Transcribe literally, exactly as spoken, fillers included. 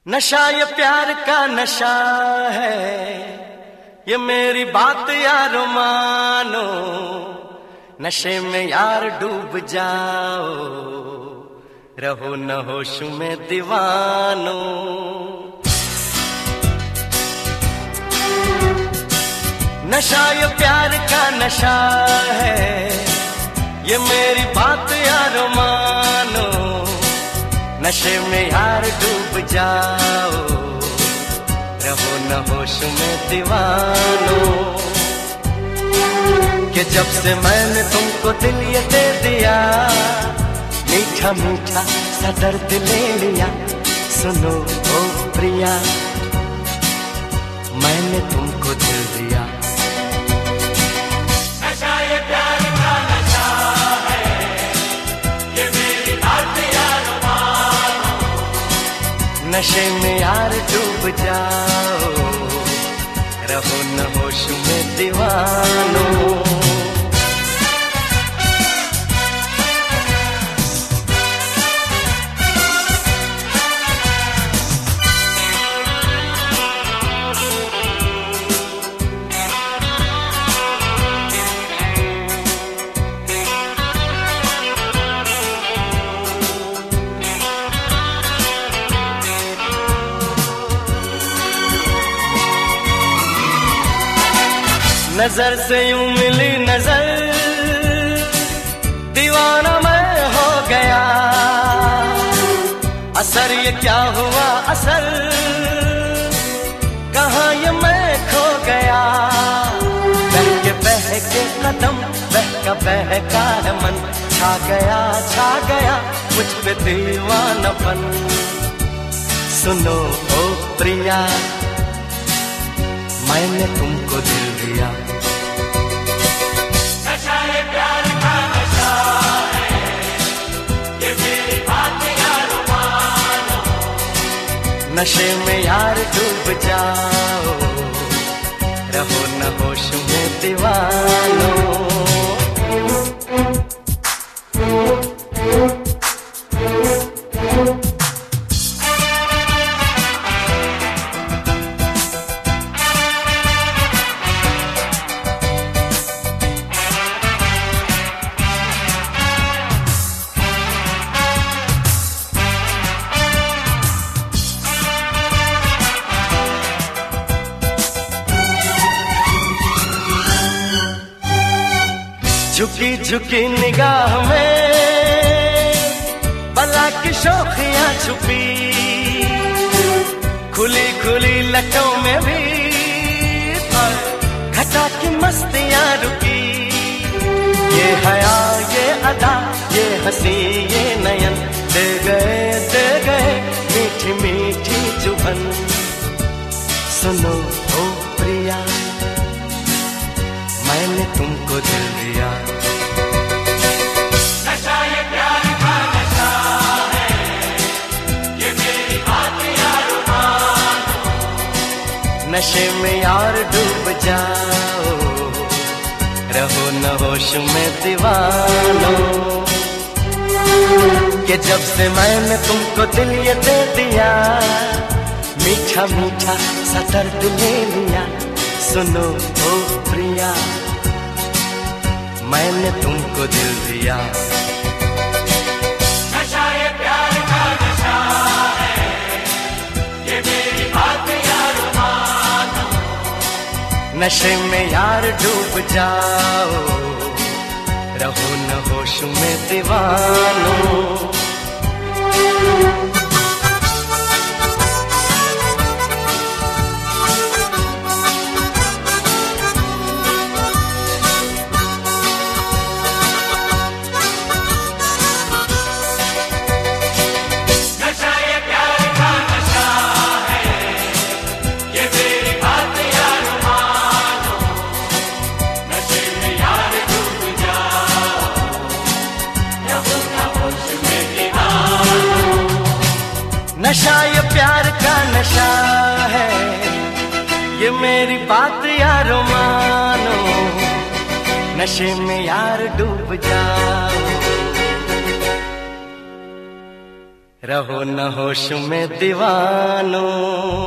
नशा ये प्यार का नशा है, ये मेरी बात यार मानो। नशे में यार डूब जाओ, रहो न होश में दीवानो। नशा ये प्यार का नशा है, ये मेरी बात यार मानो। नशे में यार डूब जाओ, रहो न होश में दीवानो। कि जब से मैंने तुमको दिल ये दे दिया, मीठा मीठा सा दर्द ले लिया। सुनो ओ प्रिया, मैंने तुमको दिल दिया। नशा ये प्यार का नशा है, ये मेरी बात यार मानो। नशे में यार डूब जाओ, रहो न होश में दीवानो। नजर से यूं मिली नजर, दीवाना मैं हो गया। असर ये क्या हुआ असर, कहाँ ये मैं खो गया। बहके बहके कदम, बहका बहका है मन। छा गया छा गया मुझ पे दीवानापन। सुनो ओ प्रिया, मैंने तुमको दिल दिया। नशा ये प्यार का नशा है, ये मेरी बात यार मानो। नशे में यार डूब जाओ, रहो न होश में दीवानो। झुकी झुकी निगाह में बला की शोखियां छुपी, खुली खुली लटों में भी घटा की मस्तियां रुकी। ये हया ये अदा, ये हंसी ये नयन, दे गए दे गए मीठी मीठी चुभन। सुनो ओ प्रिया, मैंने तुमको दिल दिया। नशा ये प्यार का नशा है, ये मेरी बात यार मानो। नशे में यार डूब जाओ, रहो न होश में दीवानो। कि जब से मैंने तुमको दिल ये दे दिया, मीठा मीठा सा दर्द ले लिया। सुनो ओ प्रिया, मैंने तुमको दिल दिया। नशा ये प्यार का नशा है, ये मेरी बात यार मानो। नशे में यार डूब जाओ, रहो न होश में दीवानो। नशा ये प्यार का नशा है, ये मेरी बात यार मानो। नशे में यार डूब जाओ, रहो न होश में दीवानों।